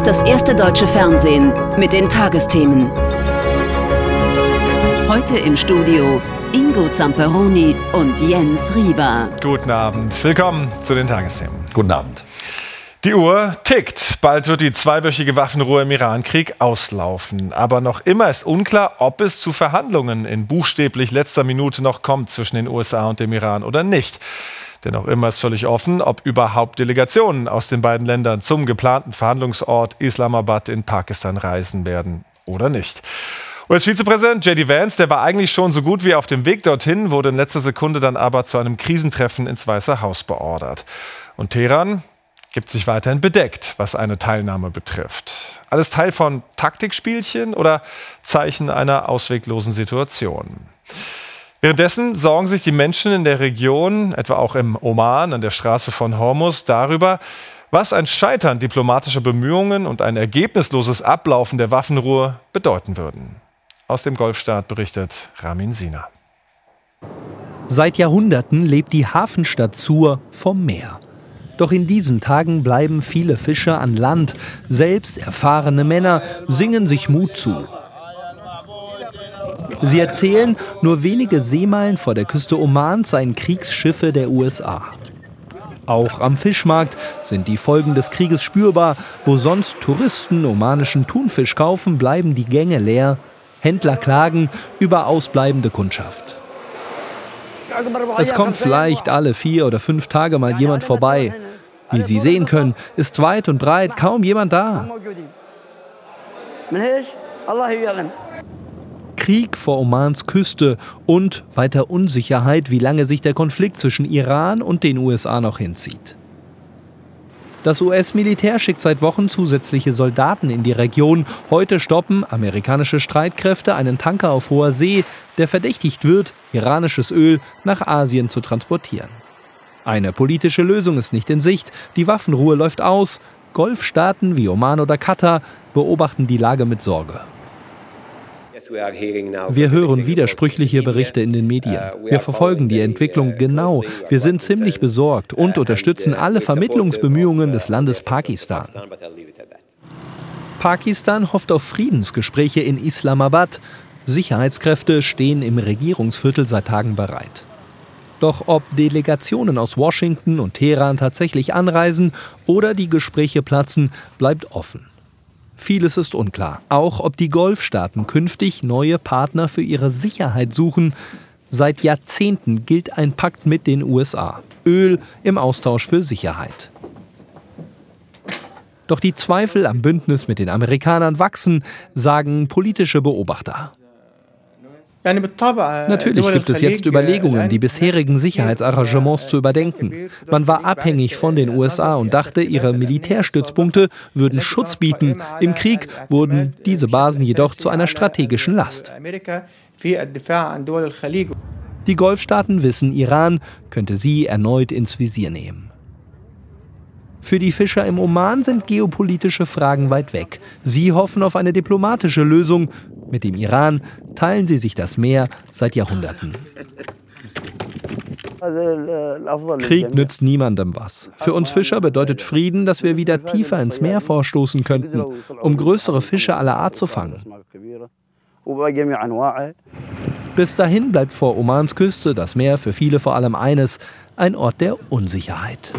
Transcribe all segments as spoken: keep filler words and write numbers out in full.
ist das erste deutsche Fernsehen mit den Tagesthemen. Heute im Studio Ingo Zamperoni und Jens Riewer. Guten Abend, willkommen zu den Tagesthemen. Guten Abend. Die Uhr tickt. Bald wird die zweiwöchige Waffenruhe im Irankrieg auslaufen. Aber noch immer ist unklar, ob es zu Verhandlungen in buchstäblich letzter Minute noch kommt zwischen den U S A und dem Iran oder nicht. Denn noch immer ist völlig offen, ob überhaupt Delegationen aus den beiden Ländern zum geplanten Verhandlungsort Islamabad in Pakistan reisen werden oder nicht. U S-Vizepräsident J D Vance, der war eigentlich schon so gut wie auf dem Weg dorthin, wurde in letzter Sekunde dann aber zu einem Krisentreffen ins Weiße Haus beordert. Und Teheran gibt sich weiterhin bedeckt, was eine Teilnahme betrifft. Alles Teil von Taktikspielchen oder Zeichen einer ausweglosen Situation? Währenddessen sorgen sich die Menschen in der Region, etwa auch im Oman an der Straße von Hormuz, darüber, was ein Scheitern diplomatischer Bemühungen und ein ergebnisloses Ablaufen der Waffenruhe bedeuten würden. Aus dem Golfstaat berichtet Ramin Sina. Seit Jahrhunderten lebt die Hafenstadt Sur vom Meer. Doch in diesen Tagen bleiben viele Fischer an Land. Selbst erfahrene Männer singen sich Mut zu. Sie erzählen, nur wenige Seemeilen vor der Küste Omans seien Kriegsschiffe der U S A. Auch am Fischmarkt sind die Folgen des Krieges spürbar. Wo sonst Touristen omanischen Thunfisch kaufen, bleiben die Gänge leer. Händler klagen über ausbleibende Kundschaft. Es kommt vielleicht alle vier oder fünf Tage mal jemand vorbei. Wie Sie sehen können, ist weit und breit kaum jemand da. Krieg vor Omans Küste und weiter Unsicherheit, wie lange sich der Konflikt zwischen Iran und den U S A noch hinzieht. Das U S-Militär schickt seit Wochen zusätzliche Soldaten in die Region. Heute stoppen amerikanische Streitkräfte einen Tanker auf hoher See, der verdächtigt wird, iranisches Öl nach Asien zu transportieren. Eine politische Lösung ist nicht in Sicht. Die Waffenruhe läuft aus. Golfstaaten wie Oman oder Katar beobachten die Lage mit Sorge. Wir hören widersprüchliche Berichte in den Medien. Wir verfolgen die Entwicklung genau. Wir sind ziemlich besorgt und unterstützen alle Vermittlungsbemühungen des Landes Pakistan. Pakistan hofft auf Friedensgespräche in Islamabad. Sicherheitskräfte stehen im Regierungsviertel seit Tagen bereit. Doch ob Delegationen aus Washington und Teheran tatsächlich anreisen oder die Gespräche platzen, bleibt offen. Vieles ist unklar, auch ob die Golfstaaten künftig neue Partner für ihre Sicherheit suchen. Seit Jahrzehnten gilt ein Pakt mit den U S A. Öl im Austausch für Sicherheit. Doch die Zweifel am Bündnis mit den Amerikanern wachsen, sagen politische Beobachter. Natürlich gibt es jetzt Überlegungen, die bisherigen Sicherheitsarrangements zu überdenken. Man war abhängig von den U S A und dachte, ihre Militärstützpunkte würden Schutz bieten. Im Krieg wurden diese Basen jedoch zu einer strategischen Last. Die Golfstaaten wissen, Iran könnte sie erneut ins Visier nehmen. Für die Fischer im Oman sind geopolitische Fragen weit weg. Sie hoffen auf eine diplomatische Lösung. Mit dem Iran teilen sie sich das Meer seit Jahrhunderten. Krieg nützt niemandem was. Für uns Fischer bedeutet Frieden, dass wir wieder tiefer ins Meer vorstoßen könnten, um größere Fische aller Art zu fangen. Bis dahin bleibt vor Omans Küste das Meer für viele vor allem eines, ein Ort der Unsicherheit.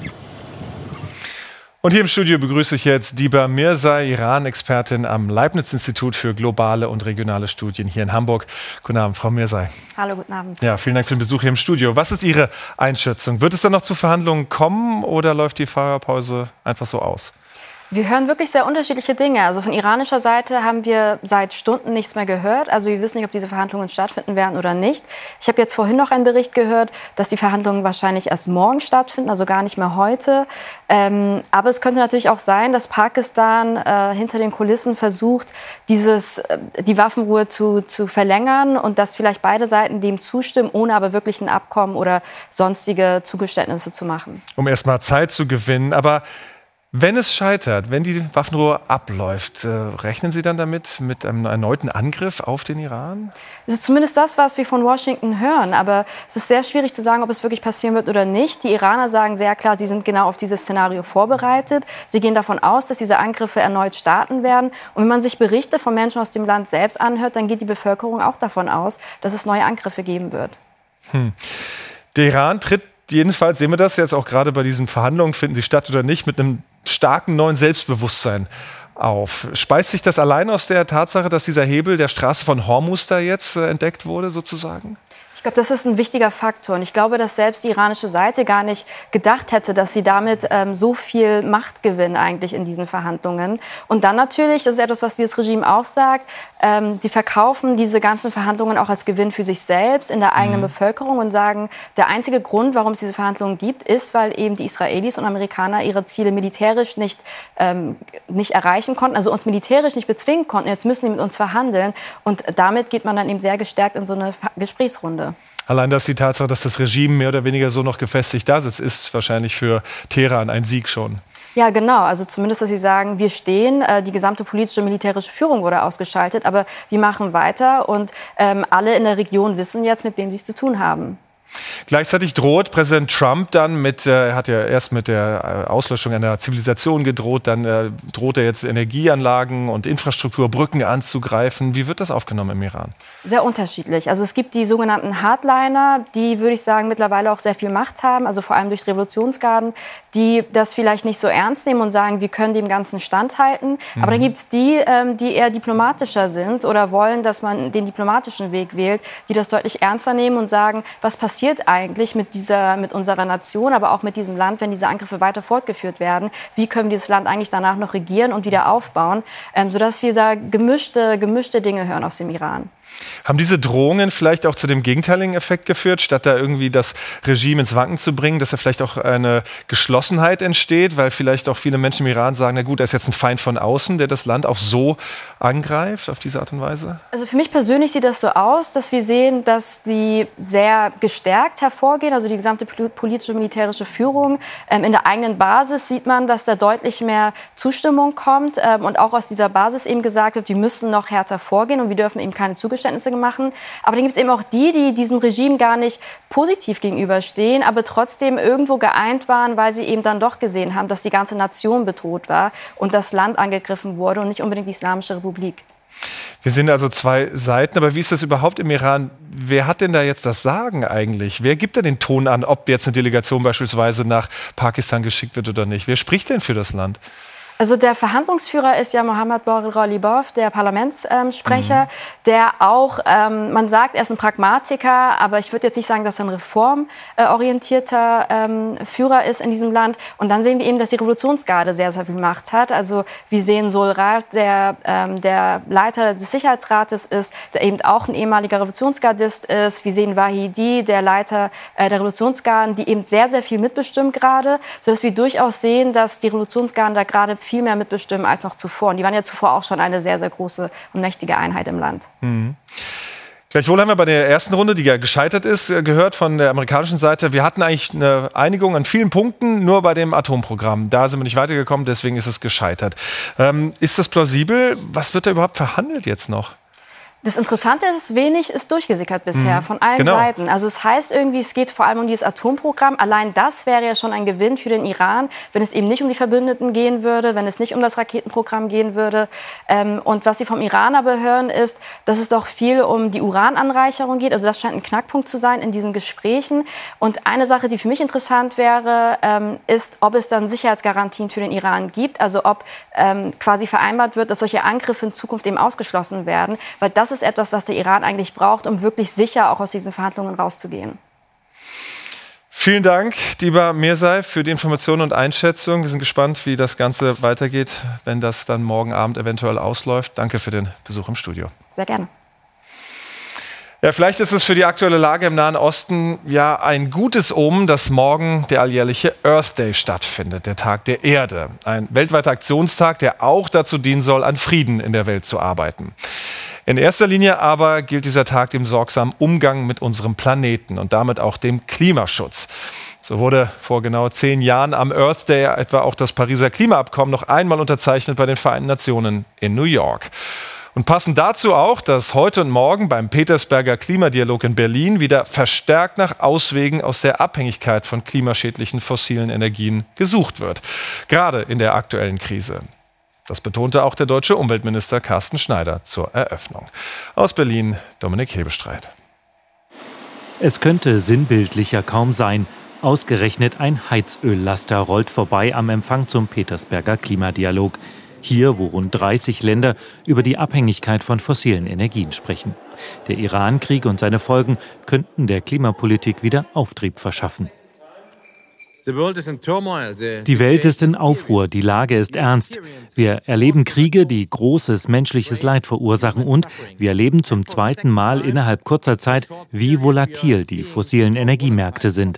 Und hier im Studio begrüße ich jetzt Diba Mirzai, Iran-Expertin am Leibniz-Institut für globale und regionale Studien hier in Hamburg. Guten Abend, Frau Mirzai. Hallo, guten Abend. Ja, vielen Dank für den Besuch hier im Studio. Was ist Ihre Einschätzung? Wird es dann noch zu Verhandlungen kommen oder läuft die Feuerpause einfach so aus? Wir hören wirklich sehr unterschiedliche Dinge. Also von iranischer Seite haben wir seit Stunden nichts mehr gehört. Also wir wissen nicht, ob diese Verhandlungen stattfinden werden oder nicht. Ich habe jetzt vorhin noch einen Bericht gehört, dass die Verhandlungen wahrscheinlich erst morgen stattfinden, also gar nicht mehr heute. Ähm, aber es könnte natürlich auch sein, dass Pakistan äh, hinter den Kulissen versucht, dieses, äh, die Waffenruhe zu, zu verlängern und dass vielleicht beide Seiten dem zustimmen, ohne aber wirklich ein Abkommen oder sonstige Zugeständnisse zu machen. Um erst mal Zeit zu gewinnen. Aber Wenn es scheitert, wenn die Waffenruhe abläuft, äh, rechnen Sie dann damit mit einem erneuten Angriff auf den Iran? Das ist zumindest das, was wir von Washington hören. Aber es ist sehr schwierig zu sagen, ob es wirklich passieren wird oder nicht. Die Iraner sagen sehr klar, sie sind genau auf dieses Szenario vorbereitet. Sie gehen davon aus, dass diese Angriffe erneut starten werden. Und wenn man sich Berichte von Menschen aus dem Land selbst anhört, dann geht die Bevölkerung auch davon aus, dass es neue Angriffe geben wird. Hm. Der Iran tritt jedenfalls, sehen wir das jetzt auch gerade bei diesen Verhandlungen, finden sie statt oder nicht, mit einem starken neuen Selbstbewusstsein auf. Speist sich das allein aus der Tatsache, dass dieser Hebel der Straße von Hormuz da jetzt äh, entdeckt wurde, sozusagen? Ich glaube, das ist ein wichtiger Faktor. Und ich glaube, dass selbst die iranische Seite gar nicht gedacht hätte, dass sie damit ähm, so viel Macht gewinnen eigentlich in diesen Verhandlungen. Und dann natürlich, das ist etwas, was dieses Regime auch sagt, ähm, sie verkaufen diese ganzen Verhandlungen auch als Gewinn für sich selbst in der eigenen mhm. Bevölkerung und sagen, der einzige Grund, warum es diese Verhandlungen gibt, ist, weil eben die Israelis und Amerikaner ihre Ziele militärisch nicht, ähm, nicht erreichen konnten, also uns militärisch nicht bezwingen konnten. Jetzt müssen sie mit uns verhandeln. Und damit geht man dann eben sehr gestärkt in so eine Gesprächsrunde. Allein dass die Tatsache, dass das Regime mehr oder weniger so noch gefestigt da sitzt, ist wahrscheinlich für Teheran ein Sieg schon. Ja, genau. Also zumindest, dass sie sagen, wir stehen, äh, die gesamte politische, militärische Führung wurde ausgeschaltet, aber wir machen weiter und ähm, alle in der Region wissen jetzt, mit wem sie es zu tun haben. Gleichzeitig droht Präsident Trump dann mit, äh, er hat ja erst mit der äh, Auslöschung einer Zivilisation gedroht, dann äh, droht er jetzt Energieanlagen und Infrastruktur, Brücken anzugreifen. Wie wird das aufgenommen im Iran? Sehr unterschiedlich. Also es gibt die sogenannten Hardliner, die, würde ich sagen, mittlerweile auch sehr viel Macht haben, also vor allem durch Revolutionsgarden, die das vielleicht nicht so ernst nehmen und sagen, wir können dem Ganzen standhalten. Mhm. Aber dann gibt es die, ähm, die eher diplomatischer sind oder wollen, dass man den diplomatischen Weg wählt, die das deutlich ernster nehmen und sagen, was passiert eigentlich mit, dieser, mit unserer Nation, aber auch mit diesem Land, wenn diese Angriffe weiter fortgeführt werden? Wie können wir dieses Land eigentlich danach noch regieren und wieder aufbauen, ähm, sodass wir da gemischte, gemischte Dinge hören aus dem Iran? Haben diese Drohungen vielleicht auch zu dem gegenteiligen Effekt geführt, statt da irgendwie das Regime ins Wanken zu bringen, dass da vielleicht auch eine Geschlossenheit entsteht, weil vielleicht auch viele Menschen im Iran sagen, na gut, da ist jetzt ein Feind von außen, der das Land auch so angreift, auf diese Art und Weise? Also für mich persönlich sieht das so aus, dass wir sehen, dass die sehr gestärkt hervorgehen, also die gesamte politische, militärische Führung. Ähm, in der eigenen Basis sieht man, dass da deutlich mehr Zustimmung kommt ähm, und auch aus dieser Basis eben gesagt wird, wir müssen noch härter vorgehen und wir dürfen eben keine Zugeständnisse machen. Aber dann gibt es eben auch die, die diesem Regime gar nicht positiv gegenüberstehen, aber trotzdem irgendwo geeint waren, weil sie eben dann doch gesehen haben, dass die ganze Nation bedroht war und das Land angegriffen wurde und nicht unbedingt die Islamische Republik. Wir sind also zwei Seiten, aber wie ist das überhaupt im Iran? Wer hat denn da jetzt das Sagen eigentlich? Wer gibt da den Ton an, ob jetzt eine Delegation beispielsweise nach Pakistan geschickt wird oder nicht? Wer spricht denn für das Land? Also der Verhandlungsführer ist ja Mohammad Baghel Ghalibaf, der Parlamentssprecher, mhm. der auch, ähm, man sagt, er ist ein Pragmatiker, aber ich würde jetzt nicht sagen, dass er ein reformorientierter ähm, Führer ist in diesem Land. Und dann sehen wir eben, dass die Revolutionsgarde sehr, sehr viel Macht hat. Also wir sehen Solrat, der ähm, der Leiter des Sicherheitsrates ist, der eben auch ein ehemaliger Revolutionsgardist ist. Wir sehen Wahidi, der Leiter äh, der Revolutionsgarden, die eben sehr, sehr viel mitbestimmen gerade, sodass wir durchaus sehen, dass die Revolutionsgarden da gerade viel mehr mitbestimmen als noch zuvor. Und die waren ja zuvor auch schon eine sehr, sehr große und mächtige Einheit im Land. Mhm. Gleichwohl haben wir bei der ersten Runde, die ja gescheitert ist, gehört von der amerikanischen Seite, wir hatten eigentlich eine Einigung an vielen Punkten, nur bei dem Atomprogramm. Da sind wir nicht weitergekommen, deswegen ist es gescheitert. Ähm, ist das plausibel? Was wird da überhaupt verhandelt jetzt noch? Das Interessante ist, wenig ist durchgesickert bisher mhm. von allen genau. Seiten. Also es heißt irgendwie, es geht vor allem um dieses Atomprogramm. Allein das wäre ja schon ein Gewinn für den Iran, wenn es eben nicht um die Verbündeten gehen würde, wenn es nicht um das Raketenprogramm gehen würde. Und was sie vom Iran aber hören, ist, dass es doch viel um die Urananreicherung geht. Also das scheint ein Knackpunkt zu sein in diesen Gesprächen. Und eine Sache, die für mich interessant wäre, ist, ob es dann Sicherheitsgarantien für den Iran gibt. Also ob quasi vereinbart wird, dass solche Angriffe in Zukunft eben ausgeschlossen werden. Weil das Das ist etwas, was der Iran eigentlich braucht, um wirklich sicher auch aus diesen Verhandlungen rauszugehen. Vielen Dank, Diba Mirzai, für die Informationen und Einschätzung. Wir sind gespannt, wie das Ganze weitergeht, wenn das dann morgen Abend eventuell ausläuft. Danke für den Besuch im Studio. Sehr gerne. Ja, vielleicht ist es für die aktuelle Lage im Nahen Osten ja ein gutes Omen, dass morgen der alljährliche Earth Day stattfindet, der Tag der Erde. Ein weltweiter Aktionstag, der auch dazu dienen soll, an Frieden in der Welt zu arbeiten. In erster Linie aber gilt dieser Tag dem sorgsamen Umgang mit unserem Planeten und damit auch dem Klimaschutz. So wurde vor genau zehn Jahren am Earth Day etwa auch das Pariser Klimaabkommen noch einmal unterzeichnet bei den Vereinten Nationen in New York. Und passend dazu auch, dass heute und morgen beim Petersberger Klimadialog in Berlin wieder verstärkt nach Auswegen aus der Abhängigkeit von klimaschädlichen fossilen Energien gesucht wird. Gerade in der aktuellen Krise. Das betonte auch der deutsche Umweltminister Carsten Schneider zur Eröffnung. Aus Berlin, Dominik Hebestreit. Es könnte sinnbildlicher kaum sein. Ausgerechnet ein Heizöllaster rollt vorbei am Empfang zum Petersberger Klimadialog. Hier, wo rund dreißig Länder über die Abhängigkeit von fossilen Energien sprechen. Der Iran-Krieg und seine Folgen könnten der Klimapolitik wieder Auftrieb verschaffen. Die Welt ist in Aufruhr, die Lage ist ernst. Wir erleben Kriege, die großes menschliches Leid verursachen und wir erleben zum zweiten Mal innerhalb kurzer Zeit, wie volatil die fossilen Energiemärkte sind.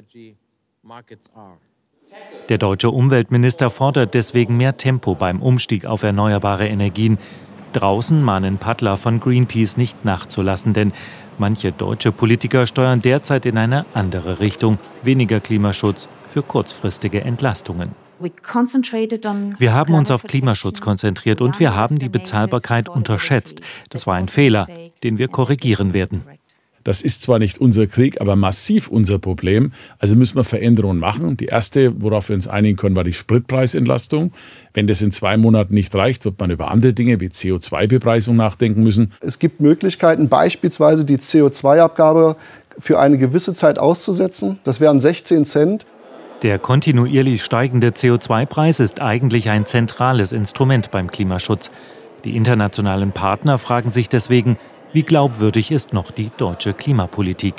Der deutsche Umweltminister fordert deswegen mehr Tempo beim Umstieg auf erneuerbare Energien. Draußen mahnen Paddler von Greenpeace nicht nachzulassen, denn manche deutsche Politiker steuern derzeit in eine andere Richtung. Weniger Klimaschutz für kurzfristige Entlastungen. Wir haben uns auf Klimaschutz konzentriert und wir haben die Bezahlbarkeit unterschätzt. Das war ein Fehler, den wir korrigieren werden. Das ist zwar nicht unser Krieg, aber massiv unser Problem. Also müssen wir Veränderungen machen. Die erste, worauf wir uns einigen können, war die Spritpreisentlastung. Wenn das in zwei Monaten nicht reicht, wird man über andere Dinge wie C O zwei Bepreisung nachdenken müssen. Es gibt Möglichkeiten, beispielsweise die C O zwei Abgabe für eine gewisse Zeit auszusetzen. Das wären sechzehn Cent. Der kontinuierlich steigende C O zwei Preis ist eigentlich ein zentrales Instrument beim Klimaschutz. Die internationalen Partner fragen sich deswegen, wie glaubwürdig ist noch die deutsche Klimapolitik?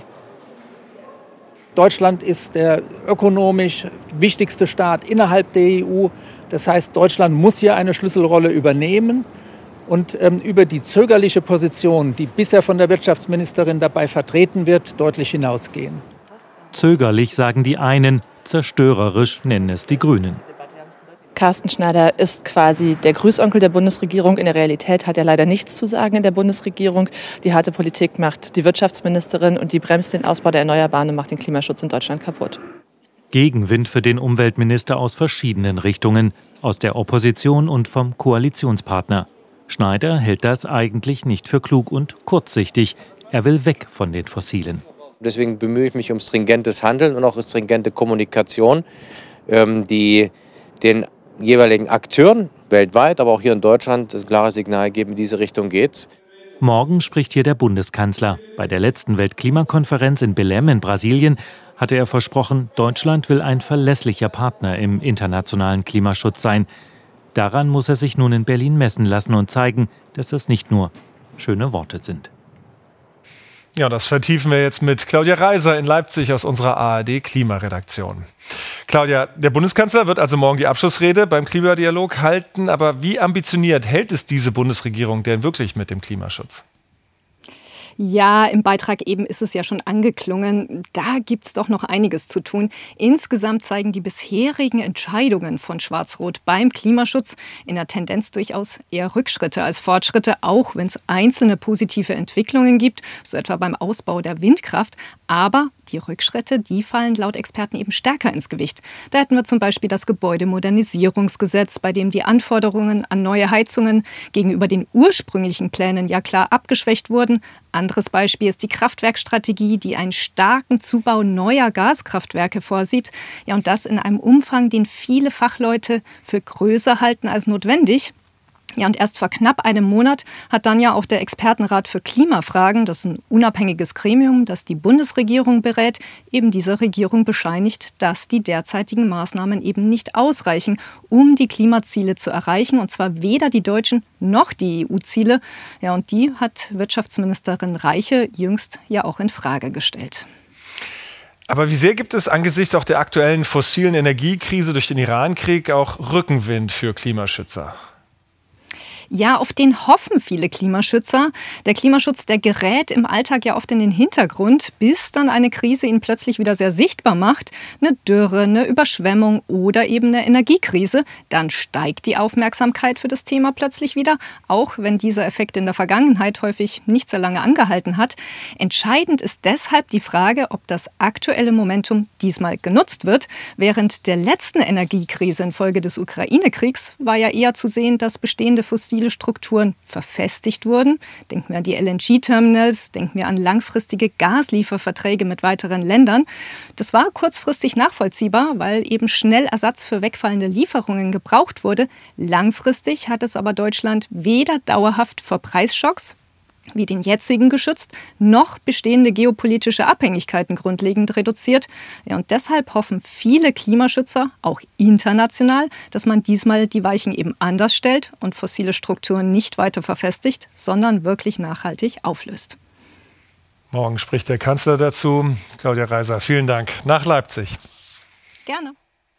Deutschland ist der ökonomisch wichtigste Staat innerhalb der E U. Das heißt, Deutschland muss hier eine Schlüsselrolle übernehmen und ähm, über die zögerliche Position, die bisher von der Wirtschaftsministerin dabei vertreten wird, deutlich hinausgehen. Zögerlich sagen die einen, zerstörerisch nennen es die Grünen. Carsten Schneider ist quasi der Grüßonkel der Bundesregierung. In der Realität hat er leider nichts zu sagen in der Bundesregierung. Die harte Politik macht die Wirtschaftsministerin und die bremst den Ausbau der Erneuerbaren und macht den Klimaschutz in Deutschland kaputt. Gegenwind für den Umweltminister aus verschiedenen Richtungen, aus der Opposition und vom Koalitionspartner. Schneider hält das eigentlich nicht für klug und kurzsichtig. Er will weg von den Fossilen. Deswegen bemühe ich mich um stringentes Handeln und auch stringente Kommunikation, die den jeweiligen Akteuren weltweit, aber auch hier in Deutschland das klare Signal geben, in diese Richtung geht's. Morgen spricht hier der Bundeskanzler. Bei der letzten Weltklimakonferenz in Belém in Brasilien hatte er versprochen, Deutschland will ein verlässlicher Partner im internationalen Klimaschutz sein. Daran muss er sich nun in Berlin messen lassen und zeigen, dass das nicht nur schöne Worte sind. Ja, das vertiefen wir jetzt mit Claudia Reiser in Leipzig aus unserer A R D-Klimaredaktion. Claudia, der Bundeskanzler wird also morgen die Abschlussrede beim Klimadialog halten. Aber wie ambitioniert hält es diese Bundesregierung denn wirklich mit dem Klimaschutz? Ja, im Beitrag eben ist es ja schon angeklungen. Da gibt's doch noch einiges zu tun. Insgesamt zeigen die bisherigen Entscheidungen von Schwarz-Rot beim Klimaschutz in der Tendenz durchaus eher Rückschritte als Fortschritte, auch wenn es einzelne positive Entwicklungen gibt, so etwa beim Ausbau der Windkraft. Aber die Rückschritte, die fallen laut Experten eben stärker ins Gewicht. Da hätten wir zum Beispiel das Gebäudemodernisierungsgesetz, bei dem die Anforderungen an neue Heizungen gegenüber den ursprünglichen Plänen ja klar abgeschwächt wurden. Anderes Beispiel ist die Kraftwerkstrategie, die einen starken Zubau neuer Gaskraftwerke vorsieht. Ja, und das in einem Umfang, den viele Fachleute für größer halten als notwendig. Ja, und erst vor knapp einem Monat hat dann ja auch der Expertenrat für Klimafragen, das ist ein unabhängiges Gremium, das die Bundesregierung berät, eben dieser Regierung bescheinigt, dass die derzeitigen Maßnahmen eben nicht ausreichen, um die Klimaziele zu erreichen. Und zwar weder die deutschen noch die E U-Ziele. Ja, und die hat Wirtschaftsministerin Reiche jüngst ja auch in Frage gestellt. Aber wie sehr gibt es angesichts auch der aktuellen fossilen Energiekrise durch den Iran-Krieg auch Rückenwind für Klimaschützer? Ja, auf den hoffen viele Klimaschützer. Der Klimaschutz, der gerät im Alltag ja oft in den Hintergrund, bis dann eine Krise ihn plötzlich wieder sehr sichtbar macht. Eine Dürre, eine Überschwemmung oder eben eine Energiekrise. Dann steigt die Aufmerksamkeit für das Thema plötzlich wieder, auch wenn dieser Effekt in der Vergangenheit häufig nicht sehr lange angehalten hat. Entscheidend ist deshalb die Frage, ob das aktuelle Momentum diesmal genutzt wird. Während der letzten Energiekrise infolge des Ukraine-Kriegs war ja eher zu sehen, dass bestehende fossile Strukturen verfestigt wurden. Denken wir an die L N G-Terminals, denken wir an langfristige Gaslieferverträge mit weiteren Ländern. Das war kurzfristig nachvollziehbar, weil eben schnell Ersatz für wegfallende Lieferungen gebraucht wurde. Langfristig hat es aber Deutschland weder dauerhaft vor Preisschocks wie den jetzigen geschützt, noch bestehende geopolitische Abhängigkeiten grundlegend reduziert. Ja, und deshalb hoffen viele Klimaschützer, auch international, dass man diesmal die Weichen eben anders stellt und fossile Strukturen nicht weiter verfestigt, sondern wirklich nachhaltig auflöst. Morgen spricht der Kanzler dazu. Claudia Reiser, vielen Dank. Nach Leipzig. Gerne.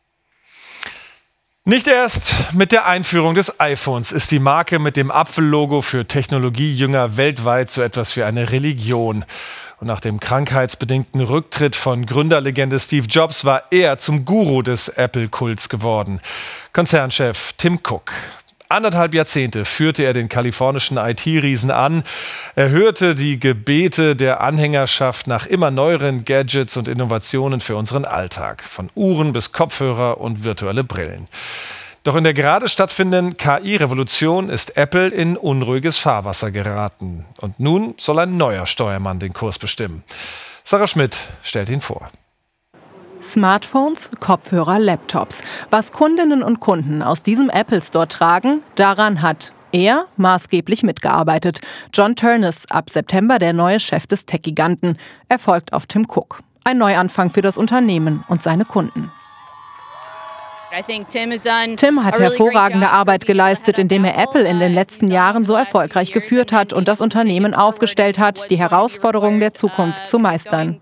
Nicht erst mit der Einführung des iPhones ist die Marke mit dem Apfellogo für Technologiejünger weltweit so etwas wie eine Religion. Und nach dem krankheitsbedingten Rücktritt von Gründerlegende Steve Jobs war er zum Guru des Apple-Kults geworden. Konzernchef Tim Cook. Anderthalb Jahrzehnte führte er den kalifornischen I T-Riesen an. Er hörte die Gebete der Anhängerschaft nach immer neueren Gadgets und Innovationen für unseren Alltag. Von Uhren bis Kopfhörer und virtuelle Brillen. Doch in der gerade stattfindenden K I-Revolution ist Apple in unruhiges Fahrwasser geraten. Und nun soll ein neuer Steuermann den Kurs bestimmen. Sarah Schmidt stellt ihn vor. Smartphones, Kopfhörer, Laptops. Was Kundinnen und Kunden aus diesem Apple Store tragen, daran hat er maßgeblich mitgearbeitet. John Ternus, ab September der neue Chef des Tech-Giganten. Er folgt auf Tim Cook. Ein Neuanfang für das Unternehmen und seine Kunden. Tim hat hervorragende Arbeit geleistet, indem er Apple in den letzten Jahren so erfolgreich geführt hat und das Unternehmen aufgestellt hat, die Herausforderungen der Zukunft zu meistern.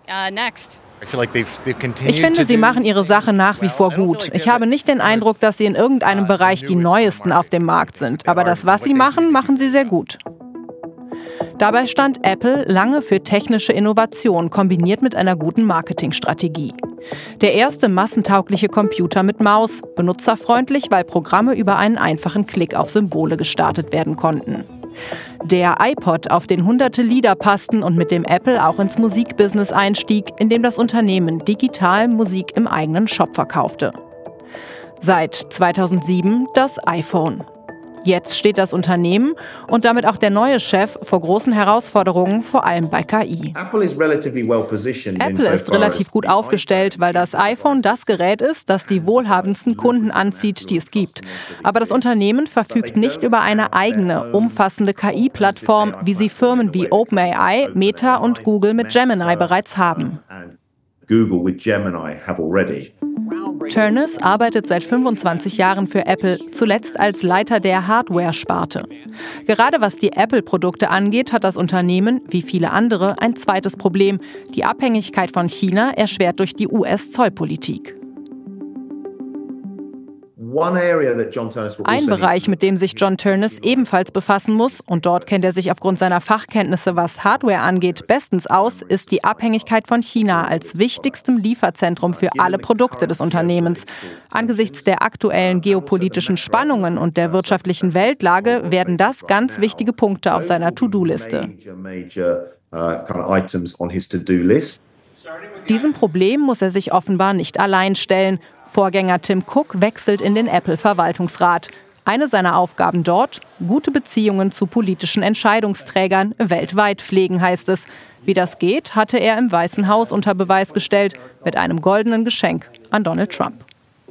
Ich finde, sie machen ihre Sache nach wie vor gut. Ich habe nicht den Eindruck, dass sie in irgendeinem Bereich die Neuesten auf dem Markt sind. Aber das, was sie machen, machen sie sehr gut. Dabei stand Apple lange für technische Innovation, kombiniert mit einer guten Marketingstrategie. Der erste massentaugliche Computer mit Maus, benutzerfreundlich, weil Programme über einen einfachen Klick auf Symbole gestartet werden konnten. Der iPod, auf den hunderte Lieder passten und mit dem Apple auch ins Musikbusiness einstieg, indem das Unternehmen digital Musik im eigenen Shop verkaufte. Seit zweitausendsieben das iPhone. Jetzt steht das Unternehmen und damit auch der neue Chef vor großen Herausforderungen, vor allem bei K I. Apple ist relativ gut aufgestellt, weil das iPhone das Gerät ist, das die wohlhabendsten Kunden anzieht, die es gibt. Aber das Unternehmen verfügt nicht über eine eigene, umfassende K I-Plattform, wie sie Firmen wie OpenAI, Meta und Google mit Gemini bereits haben. Ternus arbeitet seit fünfundzwanzig Jahren für Apple, zuletzt als Leiter der Hardware-Sparte. Gerade was die Apple-Produkte angeht, hat das Unternehmen, wie viele andere, ein zweites Problem: die Abhängigkeit von China, erschwert durch die U S-Zollpolitik. Ein Bereich, mit dem sich John Ternus ebenfalls befassen muss, und dort kennt er sich aufgrund seiner Fachkenntnisse, was Hardware angeht, bestens aus, ist die Abhängigkeit von China als wichtigstem Lieferzentrum für alle Produkte des Unternehmens. Angesichts der aktuellen geopolitischen Spannungen und der wirtschaftlichen Weltlage werden das ganz wichtige Punkte auf seiner To-Do-Liste. Diesem Problem muss er sich offenbar nicht allein stellen. Vorgänger Tim Cook wechselt in den Apple-Verwaltungsrat. Eine seiner Aufgaben dort: gute Beziehungen zu politischen Entscheidungsträgern weltweit pflegen, heißt es. Wie das geht, hatte er im Weißen Haus unter Beweis gestellt, mit einem goldenen Geschenk an Donald Trump.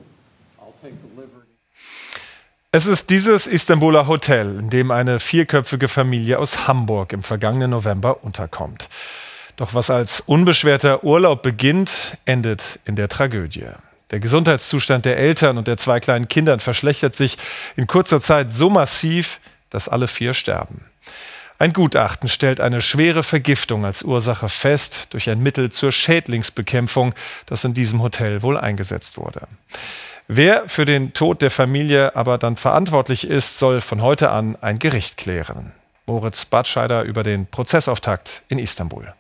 Es ist dieses Istanbuler Hotel, in dem eine vierköpfige Familie aus Hamburg im vergangenen November unterkommt. Doch was als unbeschwerter Urlaub beginnt, endet in der Tragödie. Der Gesundheitszustand der Eltern und der zwei kleinen Kinder verschlechtert sich in kurzer Zeit so massiv, dass alle vier sterben. Ein Gutachten stellt eine schwere Vergiftung als Ursache fest durch ein Mittel zur Schädlingsbekämpfung, das in diesem Hotel wohl eingesetzt wurde. Wer für den Tod der Familie aber dann verantwortlich ist, soll von heute an ein Gericht klären. Moritz Batscheider über den Prozessauftakt in Istanbul.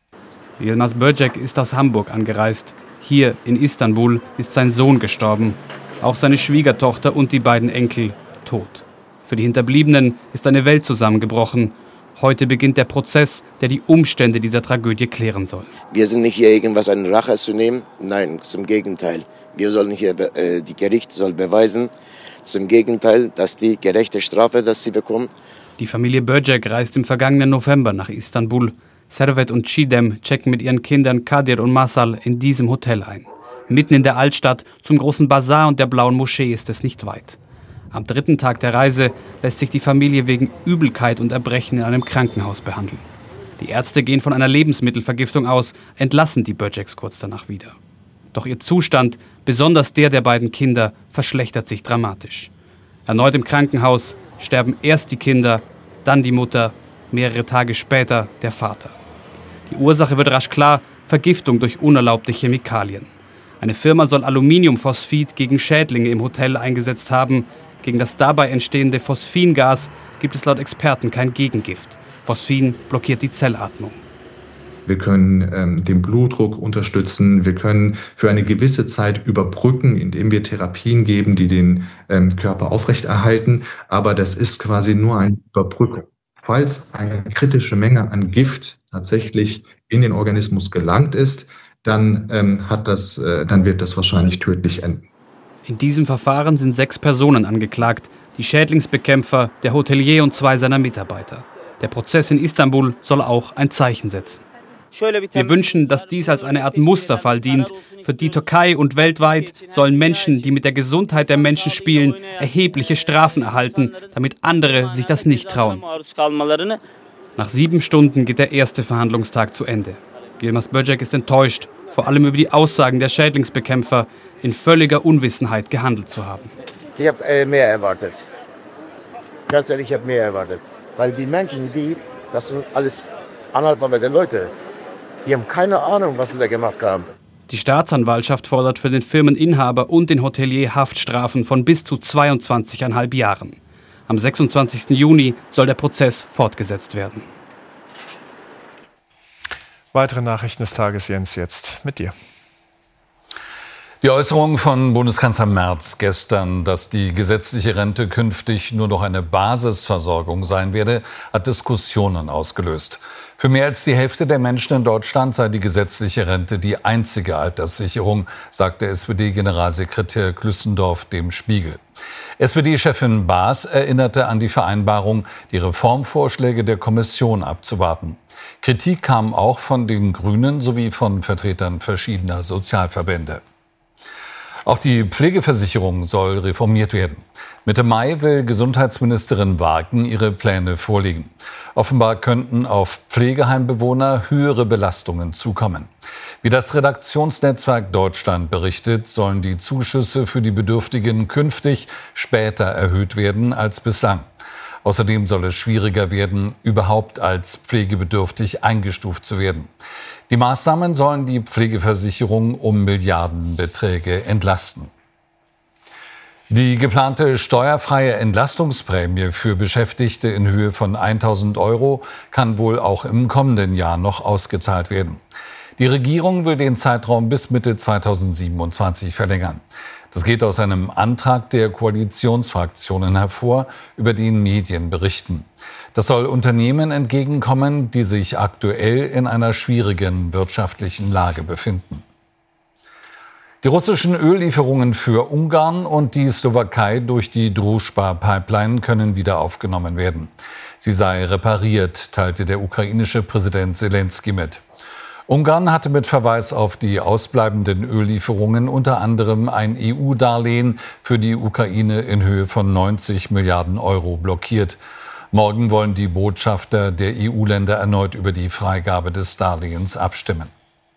Yilmaz Böcek ist aus Hamburg angereist. Hier in Istanbul ist sein Sohn gestorben. Auch seine Schwiegertochter und die beiden Enkel tot. Für die Hinterbliebenen ist eine Welt zusammengebrochen. Heute beginnt der Prozess, der die Umstände dieser Tragödie klären soll. Wir sind nicht hier, irgendwas an Rache zu nehmen. Nein, zum Gegenteil. Wir sollen hier, äh, die Gericht soll beweisen, zum Gegenteil, dass die gerechte Strafe, dass sie bekommen. Die Familie Böcek reist im vergangenen November nach Istanbul. Servet und Çiğdem checken mit ihren Kindern Kadir und Masal in diesem Hotel ein. Mitten in der Altstadt, zum großen Bazar und der Blauen Moschee ist es nicht weit. Am dritten Tag der Reise lässt sich die Familie wegen Übelkeit und Erbrechen in einem Krankenhaus behandeln. Die Ärzte gehen von einer Lebensmittelvergiftung aus, entlassen die Böceks kurz danach wieder. Doch ihr Zustand, besonders der der beiden Kinder, verschlechtert sich dramatisch. Erneut im Krankenhaus sterben erst die Kinder, dann die Mutter, mehrere Tage später der Vater. Die Ursache wird rasch klar: Vergiftung durch unerlaubte Chemikalien. Eine Firma soll Aluminiumphosphid gegen Schädlinge im Hotel eingesetzt haben. Gegen das dabei entstehende Phosphingas gibt es laut Experten kein Gegengift. Phosphin blockiert die Zellatmung. Wir können ähm, den Blutdruck unterstützen. Wir können für eine gewisse Zeit überbrücken, indem wir Therapien geben, die den ähm, Körper aufrechterhalten. Aber das ist quasi nur eine Überbrückung. Falls eine kritische Menge an Gift tatsächlich in den Organismus gelangt ist, dann, ähm, hat das, äh, dann wird das wahrscheinlich tödlich enden. In diesem Verfahren sind sechs Personen angeklagt: die Schädlingsbekämpfer, der Hotelier und zwei seiner Mitarbeiter. Der Prozess in Istanbul soll auch ein Zeichen setzen. Wir wünschen, dass dies als eine Art Musterfall dient. Für die Türkei und weltweit sollen Menschen, die mit der Gesundheit der Menschen spielen, erhebliche Strafen erhalten, damit andere sich das nicht trauen. Nach sieben Stunden geht der erste Verhandlungstag zu Ende. Yilmaz Böcek ist enttäuscht, vor allem über die Aussagen der Schädlingsbekämpfer, in völliger Unwissenheit gehandelt zu haben. Ich habe äh, mehr erwartet. Ganz ehrlich, ich habe mehr erwartet. Weil die Menschen, die, das sind alles analphabete Leute. Die haben keine Ahnung, was sie da gemacht haben. Die Staatsanwaltschaft fordert für den Firmeninhaber und den Hotelier Haftstrafen von bis zu zweiundzwanzig Komma fünf Jahren. Am sechsundzwanzigsten Juni soll der Prozess fortgesetzt werden. Weitere Nachrichten des Tages, Jens, jetzt mit dir. Die Äußerung von Bundeskanzler Merz gestern, dass die gesetzliche Rente künftig nur noch eine Basisversorgung sein werde, hat Diskussionen ausgelöst. Für mehr als die Hälfte der Menschen in Deutschland sei die gesetzliche Rente die einzige Alterssicherung, sagte S P D-Generalsekretär Klüssendorf dem Spiegel. S P D-Chefin Baas erinnerte an die Vereinbarung, die Reformvorschläge der Kommission abzuwarten. Kritik kam auch von den Grünen sowie von Vertretern verschiedener Sozialverbände. Auch die Pflegeversicherung soll reformiert werden. Mitte Mai will Gesundheitsministerin Wagen ihre Pläne vorlegen. Offenbar könnten auf Pflegeheimbewohner höhere Belastungen zukommen. Wie das Redaktionsnetzwerk Deutschland berichtet, sollen die Zuschüsse für die Bedürftigen künftig später erhöht werden als bislang. Außerdem soll es schwieriger werden, überhaupt als pflegebedürftig eingestuft zu werden. Die Maßnahmen sollen die Pflegeversicherung um Milliardenbeträge entlasten. Die geplante steuerfreie Entlastungsprämie für Beschäftigte in Höhe von tausend Euro kann wohl auch im kommenden Jahr noch ausgezahlt werden. Die Regierung will den Zeitraum bis Mitte zweitausendsiebenundzwanzig verlängern. Das geht aus einem Antrag der Koalitionsfraktionen hervor, über den Medien berichten. Das soll Unternehmen entgegenkommen, die sich aktuell in einer schwierigen wirtschaftlichen Lage befinden. Die russischen Öllieferungen für Ungarn und die Slowakei durch die Druzjba-Pipeline können wieder aufgenommen werden. Sie sei repariert, teilte der ukrainische Präsident Selenskyj mit. Ungarn hatte mit Verweis auf die ausbleibenden Öllieferungen unter anderem ein E U-Darlehen für die Ukraine in Höhe von neunzig Milliarden Euro blockiert. Morgen wollen die Botschafter der E U-Länder erneut über die Freigabe des Darlehens abstimmen.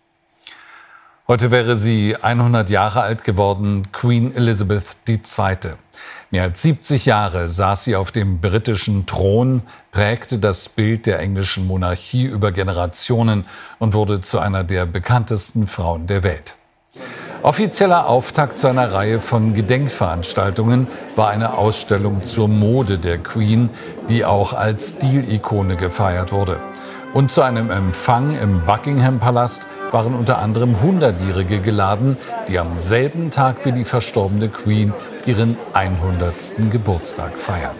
Heute wäre sie hundert Jahre alt geworden, Queen Elizabeth die Zweite. Mehr als siebzig Jahre saß sie auf dem britischen Thron, prägte das Bild der englischen Monarchie über Generationen und wurde zu einer der bekanntesten Frauen der Welt. Offizieller Auftakt zu einer Reihe von Gedenkveranstaltungen war eine Ausstellung zur Mode der Queen, die auch als Stilikone gefeiert wurde. Und zu einem Empfang im Buckingham-Palast waren unter anderem Hundertjährige geladen, die am selben Tag wie die verstorbene Queen ihren hundertsten Geburtstag feiern.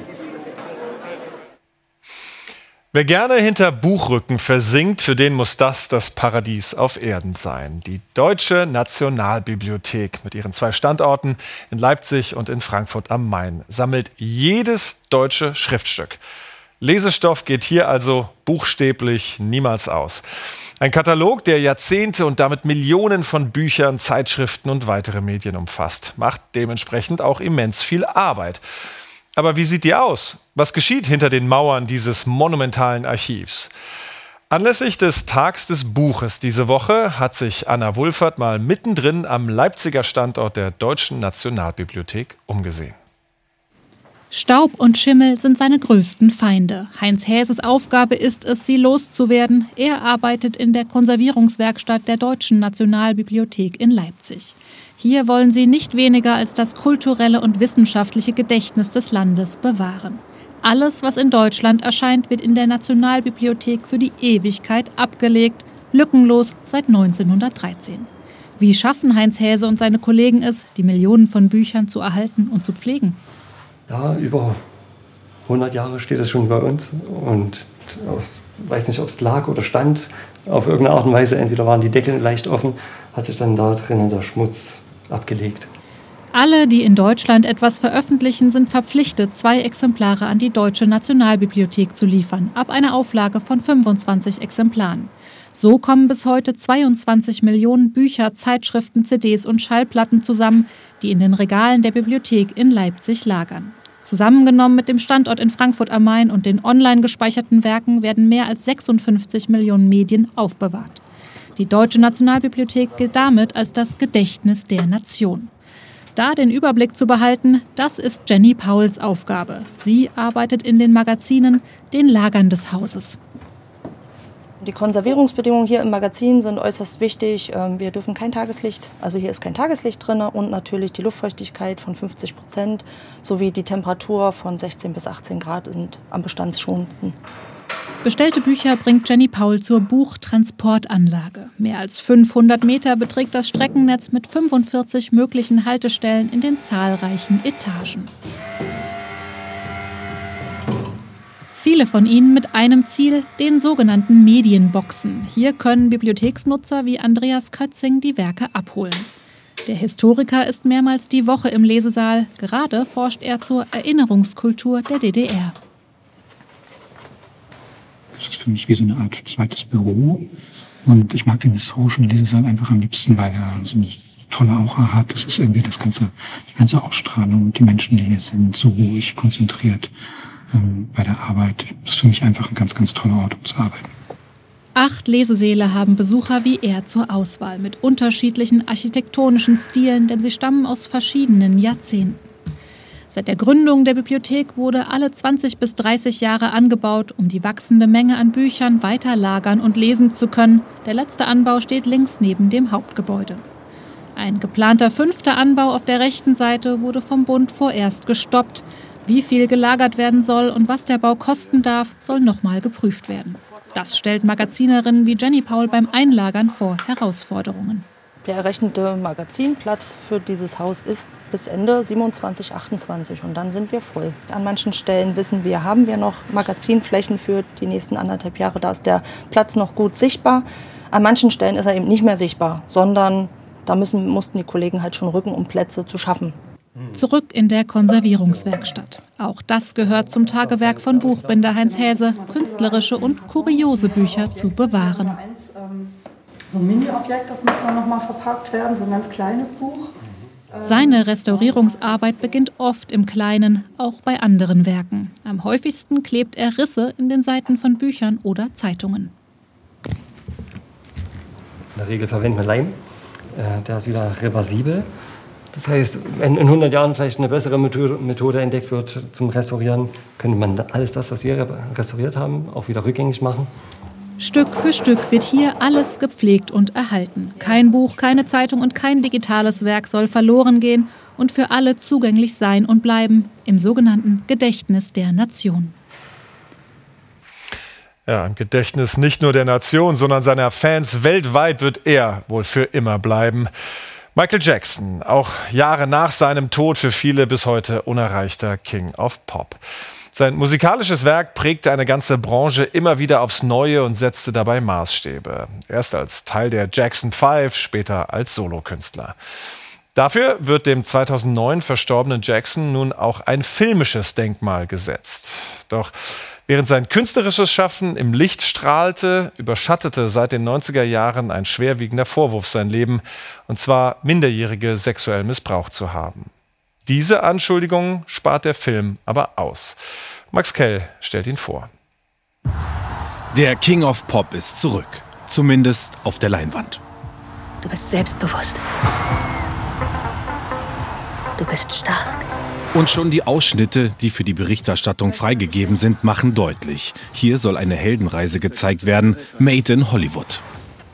Wer gerne hinter Buchrücken versinkt, für den muss das das Paradies auf Erden sein. Die Deutsche Nationalbibliothek mit ihren zwei Standorten in Leipzig und in Frankfurt am Main sammelt jedes deutsche Schriftstück. Lesestoff geht hier also buchstäblich niemals aus. Ein Katalog, der Jahrzehnte und damit Millionen von Büchern, Zeitschriften und weitere Medien umfasst, macht dementsprechend auch immens viel Arbeit. Aber wie sieht die aus? Was geschieht hinter den Mauern dieses monumentalen Archivs? Anlässlich des Tags des Buches diese Woche hat sich Anna Wulfert mal mittendrin am Leipziger Standort der Deutschen Nationalbibliothek umgesehen. Staub und Schimmel sind seine größten Feinde. Heinz Häses Aufgabe ist es, sie loszuwerden. Er arbeitet in der Konservierungswerkstatt der Deutschen Nationalbibliothek in Leipzig. Hier wollen sie nicht weniger als das kulturelle und wissenschaftliche Gedächtnis des Landes bewahren. Alles, was in Deutschland erscheint, wird in der Nationalbibliothek für die Ewigkeit abgelegt, lückenlos seit neunzehnhundertdreizehn. Wie schaffen Heinz Häse und seine Kollegen es, die Millionen von Büchern zu erhalten und zu pflegen? Ja, über hundert Jahre steht es schon bei uns und ich weiß nicht, ob es lag oder stand. Auf irgendeine Art und Weise, entweder waren die Deckel leicht offen, hat sich dann da drinnen der Schmutz abgelegt. Alle, die in Deutschland etwas veröffentlichen, sind verpflichtet, zwei Exemplare an die Deutsche Nationalbibliothek zu liefern, ab einer Auflage von fünfundzwanzig Exemplaren. So kommen bis heute zweiundzwanzig Millionen Bücher, Zeitschriften, C Ds und Schallplatten zusammen, die in den Regalen der Bibliothek in Leipzig lagern. Zusammengenommen mit dem Standort in Frankfurt am Main und den online gespeicherten Werken werden mehr als sechsundfünfzig Millionen Medien aufbewahrt. Die Deutsche Nationalbibliothek gilt damit als das Gedächtnis der Nation. Da den Überblick zu behalten, das ist Jenny Pauls Aufgabe. Sie arbeitet in den Magazinen, den Lagern des Hauses. Die Konservierungsbedingungen hier im Magazin sind äußerst wichtig. Wir dürfen kein Tageslicht, also hier ist kein Tageslicht drin und natürlich die Luftfeuchtigkeit von fünfzig Prozent sowie die Temperatur von sechzehn bis achtzehn Grad sind am bestandsschonendsten. Bestellte Bücher bringt Jenny Paul zur Buchtransportanlage. Mehr als fünfhundert Meter beträgt das Streckennetz mit fünfundvierzig möglichen Haltestellen in den zahlreichen Etagen. Viele von ihnen mit einem Ziel, den sogenannten Medienboxen. Hier können Bibliotheksnutzer wie Andreas Kötzing die Werke abholen. Der Historiker ist mehrmals die Woche im Lesesaal. Gerade forscht er zur Erinnerungskultur der D D R. Das ist für mich wie so eine Art zweites Büro. Und ich mag den historischen Lesesaal einfach am liebsten, weil er so eine tolle Aura hat. Das ist irgendwie das ganze, die ganze Ausstrahlung, die Menschen, die hier sind, so ruhig, konzentriert ähm, bei der Arbeit. Das ist für mich einfach ein ganz, ganz toller Ort, um zu arbeiten. Acht Lesesäle haben Besucher wie er zur Auswahl mit unterschiedlichen architektonischen Stilen, denn sie stammen aus verschiedenen Jahrzehnten. Seit der Gründung der Bibliothek wurde alle zwanzig bis dreißig Jahre angebaut, um die wachsende Menge an Büchern weiter lagern und lesen zu können. Der letzte Anbau steht links neben dem Hauptgebäude. Ein geplanter fünfter Anbau auf der rechten Seite wurde vom Bund vorerst gestoppt. Wie viel gelagert werden soll und was der Bau kosten darf, soll nochmal geprüft werden. Das stellt Magazinerinnen wie Jenny Paul beim Einlagern vor Herausforderungen. Der errechnete Magazinplatz für dieses Haus ist bis Ende siebenundzwanzig, achtundzwanzig und dann sind wir voll. An manchen Stellen wissen wir, haben wir noch Magazinflächen für die nächsten anderthalb Jahre, da ist der Platz noch gut sichtbar. An manchen Stellen ist er eben nicht mehr sichtbar, sondern da müssen, mussten die Kollegen halt schon rücken, um Plätze zu schaffen. Zurück in der Konservierungswerkstatt. Auch das gehört zum Tagewerk von Buchbinder Heinz Häse, künstlerische und kuriose Bücher zu bewahren. So ein Mini-Objekt, das muss dann nochmal verpackt werden, so ein ganz kleines Buch. Seine Restaurierungsarbeit beginnt oft im Kleinen, auch bei anderen Werken. Am häufigsten klebt er Risse in den Seiten von Büchern oder Zeitungen. In der Regel verwenden wir Leim. Der ist wieder reversibel. Das heißt, wenn in hundert Jahren vielleicht eine bessere Methode entdeckt wird zum Restaurieren, könnte man alles das, was wir restauriert haben, auch wieder rückgängig machen. Stück für Stück wird hier alles gepflegt und erhalten. Kein Buch, keine Zeitung und kein digitales Werk soll verloren gehen und für alle zugänglich sein und bleiben im sogenannten Gedächtnis der Nation. Ja, im Gedächtnis nicht nur der Nation, sondern seiner Fans weltweit wird er wohl für immer bleiben. Michael Jackson, auch Jahre nach seinem Tod für viele bis heute unerreichter King of Pop. Sein musikalisches Werk prägte eine ganze Branche immer wieder aufs Neue und setzte dabei Maßstäbe. Erst als Teil der Jackson Five, später als Solokünstler. Dafür wird dem zweitausendneun verstorbenen Jackson nun auch ein filmisches Denkmal gesetzt. Doch während sein künstlerisches Schaffen im Licht strahlte, überschattete seit den neunziger Jahren ein schwerwiegender Vorwurf sein Leben, und zwar Minderjährige sexuell missbraucht zu haben. Diese Anschuldigungen spart der Film aber aus. Max Kell stellt ihn vor. Der King of Pop ist zurück, zumindest auf der Leinwand. Du bist selbstbewusst. Du bist stark. Und schon die Ausschnitte, die für die Berichterstattung freigegeben sind, machen deutlich: Hier soll eine Heldenreise gezeigt werden, made in Hollywood.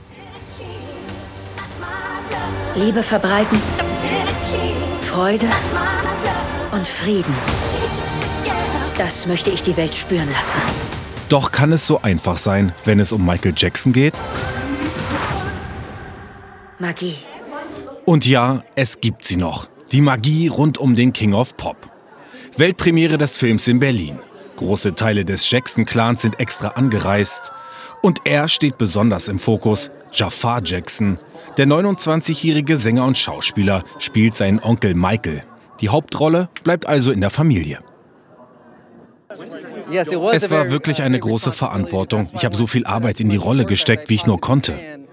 Liebe verbreiten, Freude und Frieden. Das möchte ich die Welt spüren lassen. Doch kann es so einfach sein, wenn es um Michael Jackson geht? Magie. Und ja, es gibt sie noch. Die Magie rund um den King of Pop. Weltpremiere des Films in Berlin. Große Teile des Jackson-Clans sind extra angereist. Und er steht besonders im Fokus: Jafar Jackson. Der neunundzwanzigjährige Sänger und Schauspieler spielt seinen Onkel Michael. Die Hauptrolle bleibt also in der Familie. Es war wirklich eine große Verantwortung. Ich habe so viel Arbeit in die Rolle gesteckt, wie ich nur konnte.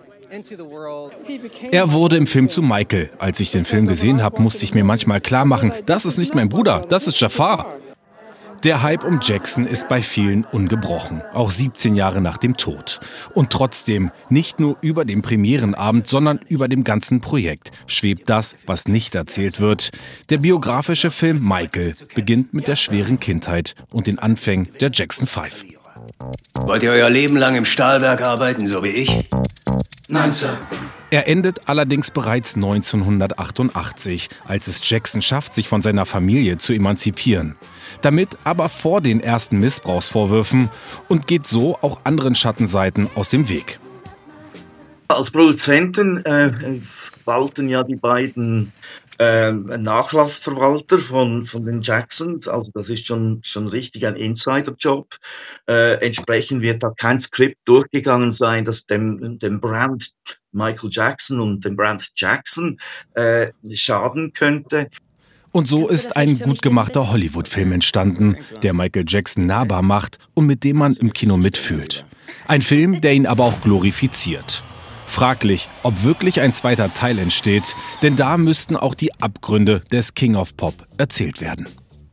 Er wurde im Film zu Michael. Als ich den Film gesehen habe, musste ich mir manchmal klar machen, das ist nicht mein Bruder, das ist Jafar. Der Hype um Jackson ist bei vielen ungebrochen, auch siebzehn Jahre nach dem Tod. Und trotzdem, nicht nur über dem Premierenabend, sondern über dem ganzen Projekt schwebt das, was nicht erzählt wird. Der biografische Film Michael beginnt mit der schweren Kindheit und den Anfängen der Jackson Five. Wollt ihr euer Leben lang im Stahlwerk arbeiten, so wie ich? Nein, Sir. Er endet allerdings bereits neunzehnhundertachtundachtzig, als es Jackson schafft, sich von seiner Familie zu emanzipieren. Damit aber vor den ersten Missbrauchsvorwürfen und geht so auch anderen Schattenseiten aus dem Weg. Als Produzenten äh, verwalten ja die beiden äh, Nachlassverwalter von, von den Jacksons, also das ist schon, schon richtig ein Insiderjob. Äh, entsprechend wird da kein Skript durchgegangen sein, das dem, dem Brand Michael Jackson und dem Brand Jackson äh, schaden könnte. Und so ist ein gut gemachter Hollywood-Film entstanden, der Michael Jackson nahbar macht und mit dem man im Kino mitfühlt. Ein Film, der ihn aber auch glorifiziert. Fraglich, ob wirklich ein zweiter Teil entsteht, denn da müssten auch die Abgründe des King of Pop erzählt werden.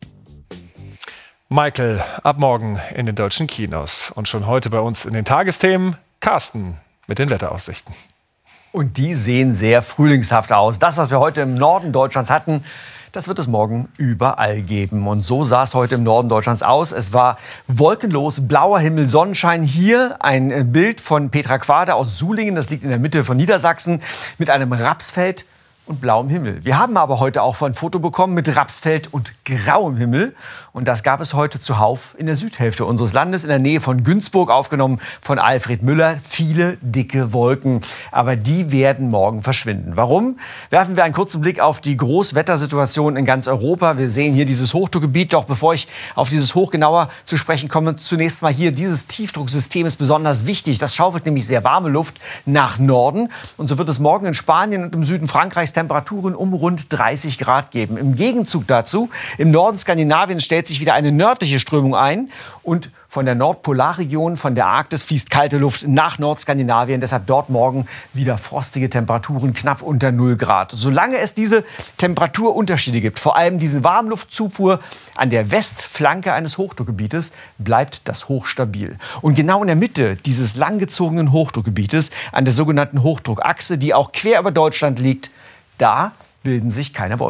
Michael, ab morgen in den deutschen Kinos. Und schon heute bei uns in den Tagesthemen Carsten mit den Wetteraussichten. Und die sehen sehr frühlingshaft aus. Das, was wir heute im Norden Deutschlands hatten, das wird es morgen überall geben. Und so sah es heute im Norden Deutschlands aus. Es war wolkenlos, blauer Himmel, Sonnenschein. Hier ein Bild von Petra Quade aus Sulingen. Das liegt in der Mitte von Niedersachsen mit einem Rapsfeld und blauem Himmel. Wir haben aber heute auch ein Foto bekommen mit Rapsfeld und grauem Himmel. Und das gab es heute zuhauf in der Südhälfte unseres Landes, in der Nähe von Günzburg, aufgenommen von Alfred Müller. Viele dicke Wolken, aber die werden morgen verschwinden. Warum? Werfen wir einen kurzen Blick auf die Großwettersituation in ganz Europa. Wir sehen hier dieses Hochdruckgebiet. Doch bevor ich auf dieses Hoch genauer zu sprechen komme, zunächst mal hier, dieses Tiefdrucksystem ist besonders wichtig. Das schaufelt nämlich sehr warme Luft nach Norden. Und so wird es morgen in Spanien und im Süden Frankreichs Temperaturen um rund dreißig Grad geben. Im Gegenzug dazu, im Norden Skandinaviens stellt sich wieder eine nördliche Strömung ein und von der Nordpolarregion, von der Arktis fließt kalte Luft nach Nordskandinavien. Deshalb dort morgen wieder frostige Temperaturen, knapp unter null Grad. Solange es diese Temperaturunterschiede gibt, vor allem diese Warmluftzufuhr an der Westflanke eines Hochdruckgebietes, bleibt das Hoch stabil. Und genau in der Mitte dieses langgezogenen Hochdruckgebietes, an der sogenannten Hochdruckachse, die auch quer über Deutschland liegt, da bilden sich keine Wolken.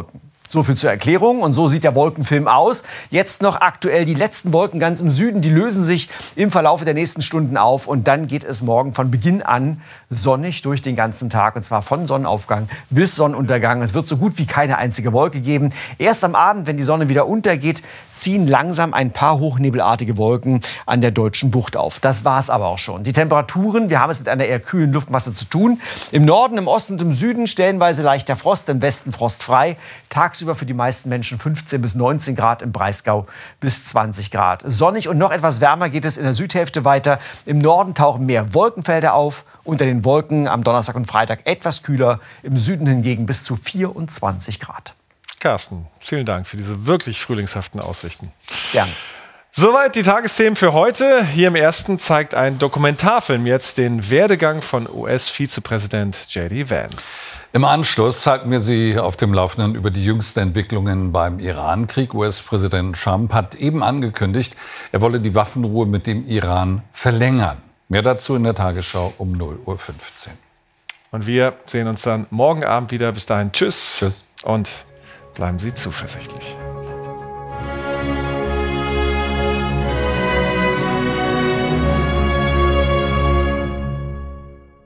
So viel zur Erklärung. Und so sieht der Wolkenfilm aus. Jetzt noch aktuell die letzten Wolken ganz im Süden. Die lösen sich im Verlauf der nächsten Stunden auf. Und dann geht es morgen von Beginn an sonnig durch den ganzen Tag. Und zwar von Sonnenaufgang bis Sonnenuntergang. Es wird so gut wie keine einzige Wolke geben. Erst am Abend, wenn die Sonne wieder untergeht, ziehen langsam ein paar hochnebelartige Wolken an der Deutschen Bucht auf. Das war es aber auch schon. Die Temperaturen, wir haben es mit einer eher kühlen Luftmasse zu tun. Im Norden, im Osten und im Süden stellenweise leichter Frost, im Westen frostfrei. Tagsüber für die meisten Menschen fünfzehn bis neunzehn Grad, im Breisgau bis zwanzig Grad. Sonnig und noch etwas wärmer geht es in der Südhälfte weiter. Im Norden tauchen mehr Wolkenfelder auf. Unter den Wolken am Donnerstag und Freitag etwas kühler. Im Süden hingegen bis zu vierundzwanzig Grad. Carsten, vielen Dank für diese wirklich frühlingshaften Aussichten. Gerne. Soweit die Tagesthemen für heute. Hier im Ersten zeigt ein Dokumentarfilm jetzt den Werdegang von U S-Vizepräsident J D Vance. Im Anschluss halten wir Sie auf dem Laufenden über die jüngsten Entwicklungen beim Iran-Krieg. U S-Präsident Trump hat eben angekündigt, er wolle die Waffenruhe mit dem Iran verlängern. Mehr dazu in der Tagesschau um null Uhr fünfzehn. Und wir sehen uns dann morgen Abend wieder. Bis dahin, tschüss. Tschüss. Und bleiben Sie zuversichtlich.